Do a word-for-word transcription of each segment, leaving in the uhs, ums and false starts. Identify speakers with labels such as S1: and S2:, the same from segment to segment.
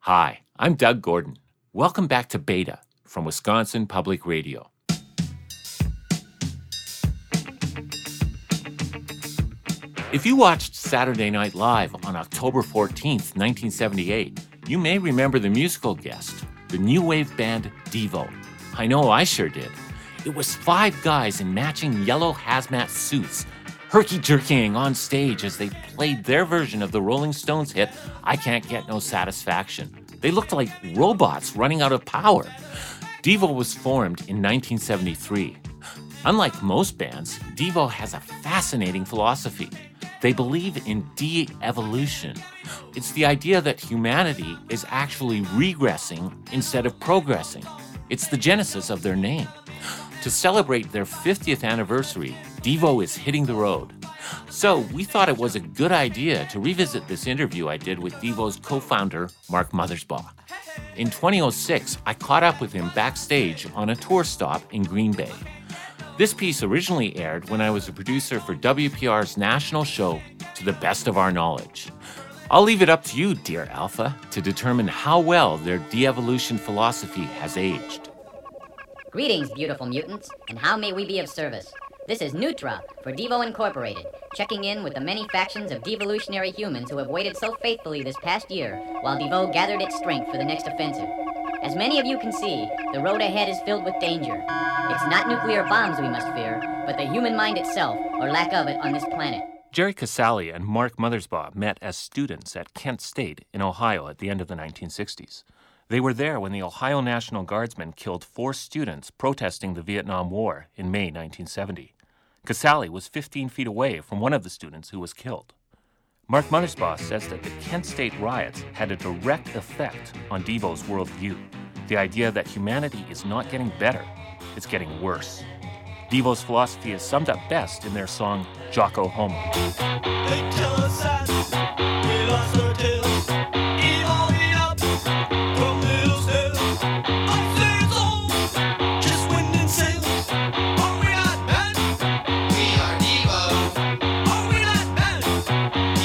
S1: Hi, I'm Doug Gordon. Welcome back to Beta from Wisconsin Public Radio. If you watched Saturday Night Live on October fourteenth, nineteen seventy-eight, you may remember the musical guest, the new wave band Devo. I know I sure did. It was five guys in matching yellow hazmat suits, herky-jerkying on stage as they played their version of the Rolling Stones hit, I Can't Get No Satisfaction. They looked like robots running out of power. Devo was formed in nineteen seventy-three. Unlike most bands, Devo has a fascinating philosophy. They believe in de-evolution. It's the idea that humanity is actually regressing instead of progressing. It's the genesis of their name. To celebrate their fiftieth anniversary, Devo is hitting the road. So we thought it was a good idea to revisit this interview I did with Devo's co-founder, Mark Mothersbaugh. In twenty oh six, I caught up with him backstage on a tour stop in Green Bay. This piece originally aired when I was a producer for W P R's national show, To the Best of Our Knowledge. I'll leave it up to you, dear Alpha, to determine how well their de-evolution philosophy has aged.
S2: Greetings, beautiful mutants, and how may we be of service? This is Nutra for Devo Incorporated, checking in with the many factions of devolutionary humans who have waited so faithfully this past year while Devo gathered its strength for the next offensive. As many of you can see, the road ahead is filled with danger. It's not nuclear bombs we must fear, but the human mind itself, or lack of it, on this planet.
S1: Jerry Casale and Mark Mothersbaugh met as students at Kent State in Ohio at the end of the nineteen sixties. They were there when the Ohio National Guardsmen killed four students protesting the Vietnam War in May nineteen seventy. Casale was fifteen feet away from one of the students who was killed. Mark Mothersbaugh says that the Kent State riots had a direct effect on Devo's worldview, the idea that humanity is not getting better, it's getting worse. Devo's philosophy is summed up best in their song, Jocko Homo.
S3: They tell us that we lost our tails, evolving up from little steps. I say it's all just wind and sails. Are we not bad? We are Devo. Are we not bad?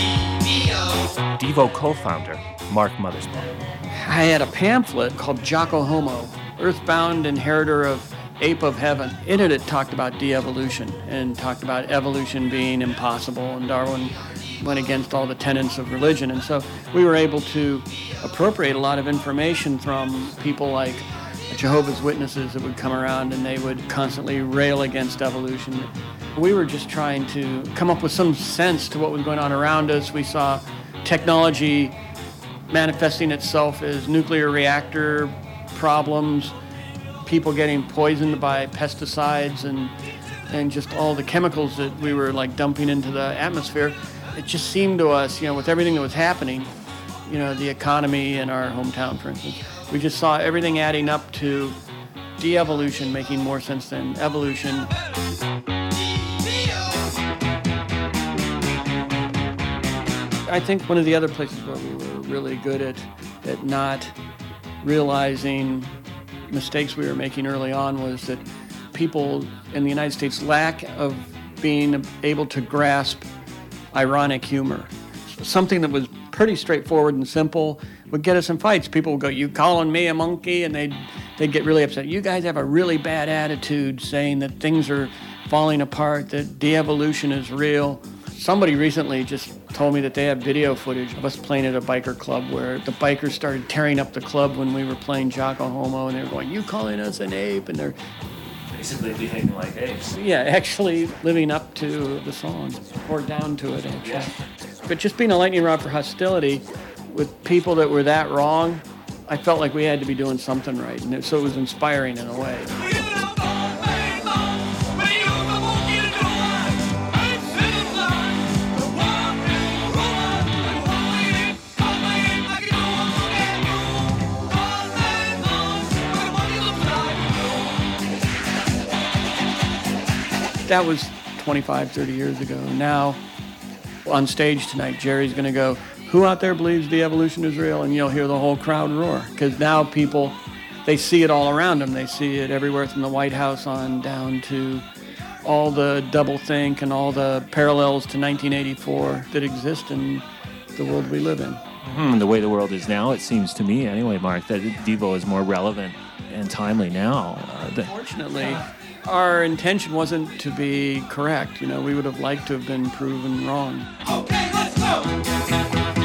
S3: Devo.
S1: Devo co-founder, Mark Mothersbaugh.
S4: I had a pamphlet called Jocko Homo, Earthbound Inheritor of Ape of Heaven. In it, it talked about de-evolution and talked about evolution being impossible, and Darwin went against all the tenets of religion. And so we were able to appropriate a lot of information from people like Jehovah's Witnesses that would come around and they would constantly rail against evolution. We were just trying to come up with some sense to what was going on around us. We saw technology manifesting itself as nuclear reactor problems, people getting poisoned by pesticides and and just all the chemicals that we were like dumping into the atmosphere. It just seemed to us, you know, with everything that was happening, you know, the economy in our hometown, for instance, we just saw everything adding up to de-evolution making more sense than evolution. I think one of the other places where we were really good at, at not realizing mistakes we were making early on was that people in the United States lack of being able to grasp ironic humor. Something that was pretty straightforward and simple would get us in fights. People would go, "You calling me a monkey?" And they'd, they'd get really upset. "You guys have a really bad attitude saying that things are falling apart, that de-evolution is real." Somebody recently just told me that they have video footage of us playing at a biker club where the bikers started tearing up the club when we were playing Jocko Homo, and they were going, "You calling us an ape?" And they're
S1: Basically behaving like apes.
S4: yeah, actually living up to the song, or down to it, actually.
S1: Yeah.
S4: But just being a lightning rod for hostility with people that were that wrong, I felt like we had to be doing something right, and it, so it was inspiring in a way. That was twenty-five, thirty years ago. Now, on stage tonight, Jerry's going to go, "Who out there believes the evolution is real?" And you'll hear the whole crowd roar. Because now people, they see it all around them. They see it everywhere from the White House on down to all the doublethink and all the parallels to nineteen eighty-four that exist in the world we live in.
S1: Hmm, the way the world is now, it seems to me anyway, Mark, that Devo is more relevant and timely now. Uh, than-
S4: Unfortunately, our intention wasn't to be correct. You know, we would have liked to have been proven wrong.
S3: Okay, let's go!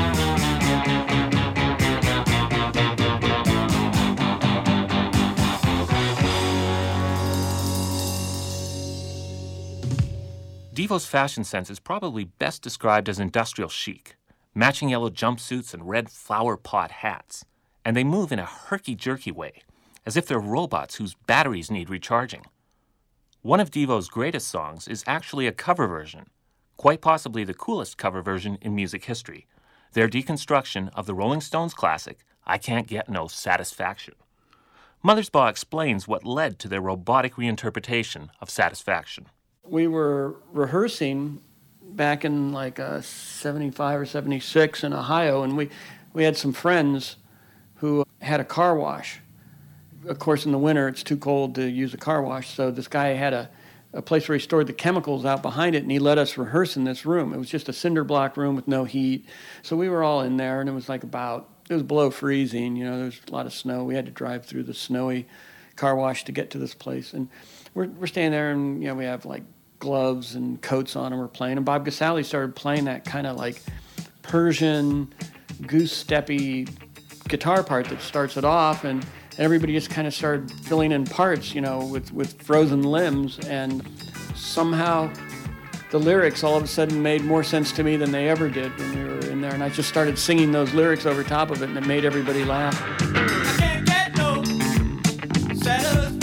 S1: Devo's fashion sense is probably best described as industrial chic, matching yellow jumpsuits and red flower pot hats. And they move in a herky-jerky way, as if they're robots whose batteries need recharging. One of Devo's greatest songs is actually a cover version, quite possibly the coolest cover version in music history, their deconstruction of the Rolling Stones classic, I Can't Get No Satisfaction. Mothersbaugh explains what led to their robotic reinterpretation of Satisfaction.
S4: We were rehearsing back in like uh, seventy-five or seventy-six in Ohio, and we, we had some friends who had a car wash. Of course, in the winter, it's too cold to use a car wash, so this guy had a, a place where he stored the chemicals out behind it, and he let us rehearse in this room. It was just a cinder block room with no heat. So we were all in there, and it was like about, it was below freezing, you know, there was a lot of snow. We had to drive through the snowy car wash to get to this place. And we're we're standing there, and, you know, we have like gloves and coats on, and we're playing. And Bob Gasali started playing that kind of like Persian, goose-steppy guitar part that starts it off, and everybody just kind of started filling in parts, you know, with, with frozen limbs, and somehow the lyrics all of a sudden made more sense to me than they ever did when we were in there, and I just started singing those lyrics over top of it, and it made everybody laugh.
S3: I can't get no satisfaction.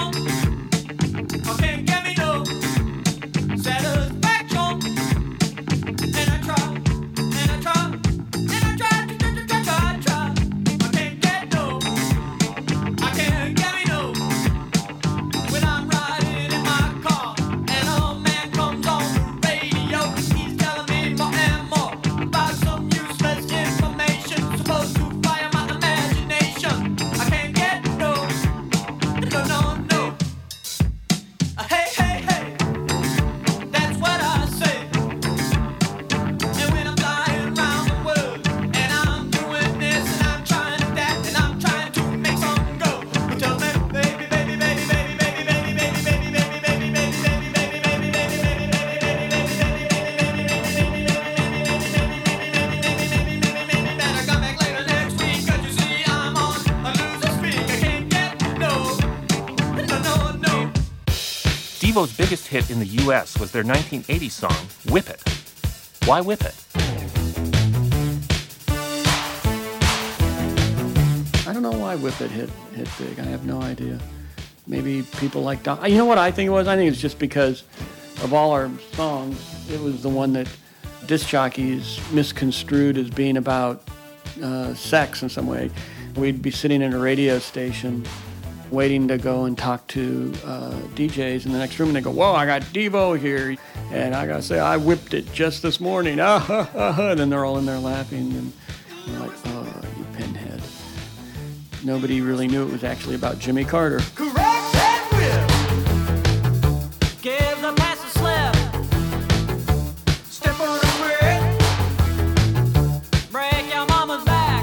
S3: I can't get me no satisfaction. And I try, and I try, and I try, try, try, try, try. I can't get no, I can't get me no. When I'm riding in my car, and a man comes on the radio, he's telling me more and more about some useless information supposed to fire my imagination. I can't get no, no, no, no. Uh, Hey, hey, hey, that's what I say. And when I'm flying around the world, and I'm doing this, and I'm trying to that, and I'm trying to make some go. But tell me, baby, baby, baby, baby, baby, baby, baby, baby, baby, baby, baby, baby, baby, baby, better come back later next week, 'cause you see I'm on a loser streak. I can't get no, no, no, no.
S1: Devo's biggest hit in the U S was their nineteen eighty song, Whip It. Why Whip It?
S4: I don't know why Whip It hit, hit big. I have no idea. Maybe people like Don. You know what I think it was? I think it's just because of all our songs, it was the one that disc jockeys misconstrued as being about uh, sex in some way. We'd be sitting in a radio station waiting to go and talk to uh, D Js in the next room, and they go, "Whoa, I got Devo here, and I gotta say, I whipped it just this morning." Ah, ha, ha, ha. And then they're all in there laughing, and we're like, "Oh, you pinhead." Nobody really knew it was actually about Jimmy Carter.
S3: Correct and will. Give the pass a slip. Step on the brick. Break your mama's back.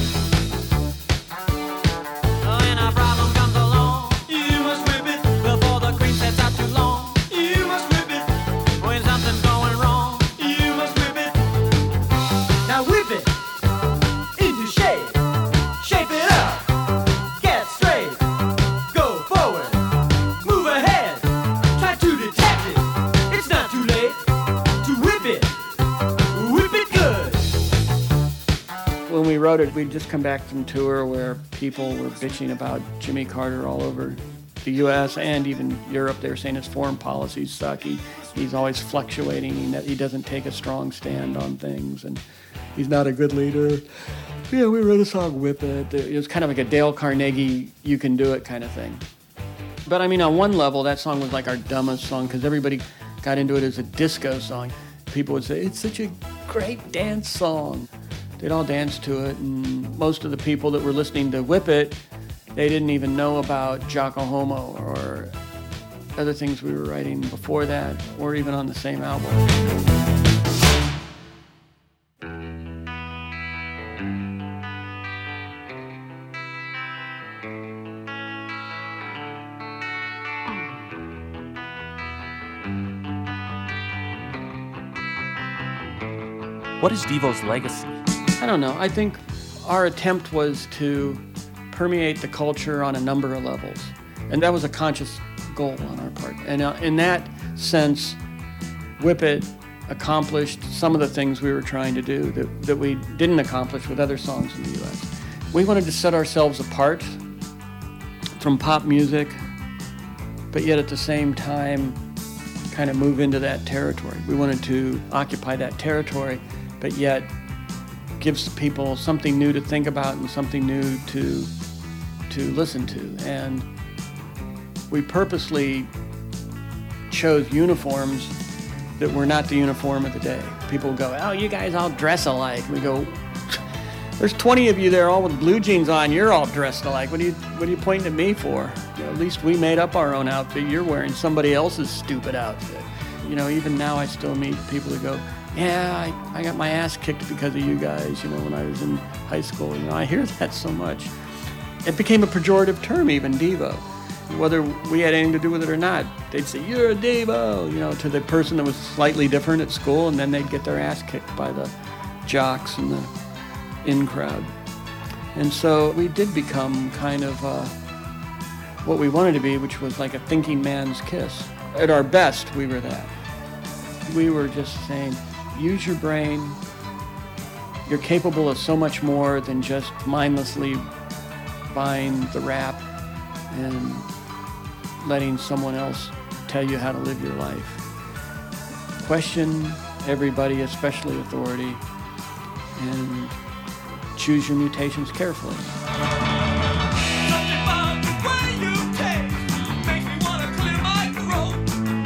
S3: When a problem comes along, you must whip it. Before the cream sets out too long, you must whip it. When something's going wrong, you must whip it. Now whip it into shape. Shape it up. Get straight. Go forward. Move ahead. Try to detect it. It's not too late to whip it. Whip it good.
S4: When we wrote it, we'd just come back from tour where people were bitching about Jimmy Carter all over the U S and even Europe. They were saying his foreign policies suck. He, he's always fluctuating. He, ne- he doesn't take a strong stand on things, and he's not a good leader. Yeah, we wrote a song, Whip It. It was kind of like a Dale Carnegie, you can do it kind of thing. But I mean, on one level, that song was like our dumbest song because everybody got into it as a disco song. People would say, it's such a great dance song. They'd all dance to it, and most of the people that were listening to Whip It, they didn't even know about Jocko Homo or other things we were writing before that, or even on the same album.
S1: What is Devo's legacy?
S4: I don't know. I think our attempt was to permeate the culture on a number of levels. And that was a conscious goal on our part. And uh, in that sense, Whip It accomplished some of the things we were trying to do that, that we didn't accomplish with other songs in the U S. We wanted to set ourselves apart from pop music, but yet at the same time kind of move into that territory. We wanted to occupy that territory, but yet gives people something new to think about and something new to to listen to. And we purposely chose uniforms that were not the uniform of the day. People go, oh, you guys all dress alike. We go, there's twenty of you there all with blue jeans on. You're all dressed alike. What are you, what are you pointing at me for? You know, at least we made up our own outfit. You're wearing somebody else's stupid outfit. You know, even now I still meet people who go, yeah, I, I got my ass kicked because of you guys, you know, when I was in high school. You know, I hear that so much. It became a pejorative term, even, Devo. Whether we had anything to do with it or not, they'd say, you're a Devo, you know, to the person that was slightly different at school, and then they'd get their ass kicked by the jocks and the in crowd. And so we did become kind of uh, what we wanted to be, which was like a thinking man's Kiss. At our best, we were that. We were just saying, use your brain. You're capable of so much more than just mindlessly buying the rap and letting someone else tell you how to live your life. Question everybody, especially authority, and choose your mutations carefully.
S3: Something about the way you taste makes me wanna clear my throat.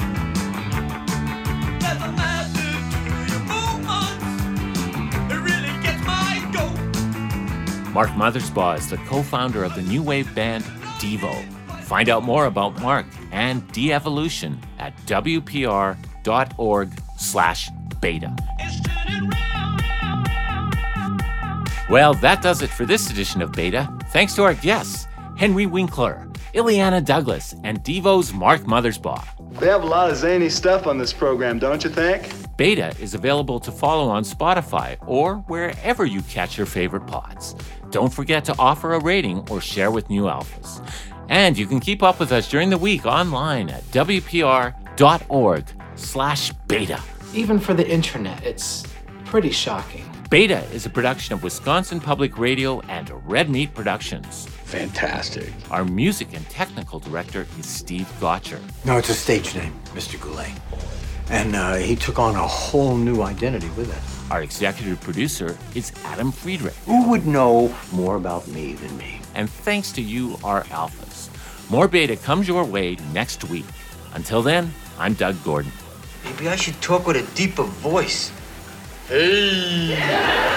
S3: There's a method to your movements. It really gets my goat.
S1: Mark Mothersbaugh is the co-founder of the new wave band Devo. Find out more about Mark and De-Evolution at W P R dot org slash beta.
S3: It's turning round, round, round, round.
S1: Well, that does it for this edition of Beta. Thanks to our guests, Henry Winkler, Ileana Douglas, and Devo's Mark Mothersbaugh.
S5: They have a lot of zany stuff on this program, don't you think?
S1: Beta is available to follow on Spotify or wherever you catch your favorite pods. Don't forget to offer a rating or share with new alphas. And you can keep up with us during the week online at W P R dot org slash beta.
S6: Even for the internet, it's pretty shocking.
S1: Beta is a production of Wisconsin Public Radio and Red Meat Productions.
S7: Fantastic.
S1: Our music and technical director is Steve Gotcher.
S7: No, it's a stage name, Mister Goulet. And uh, he took on a whole new identity with it.
S1: Our executive producer is Adam Friedrich.
S7: Who would know more about me than me?
S1: And thanks to you, our alphas. More Beta comes your way next week. Until then, I'm Doug Gordon.
S8: Maybe I should talk with a deeper voice.
S7: Hey!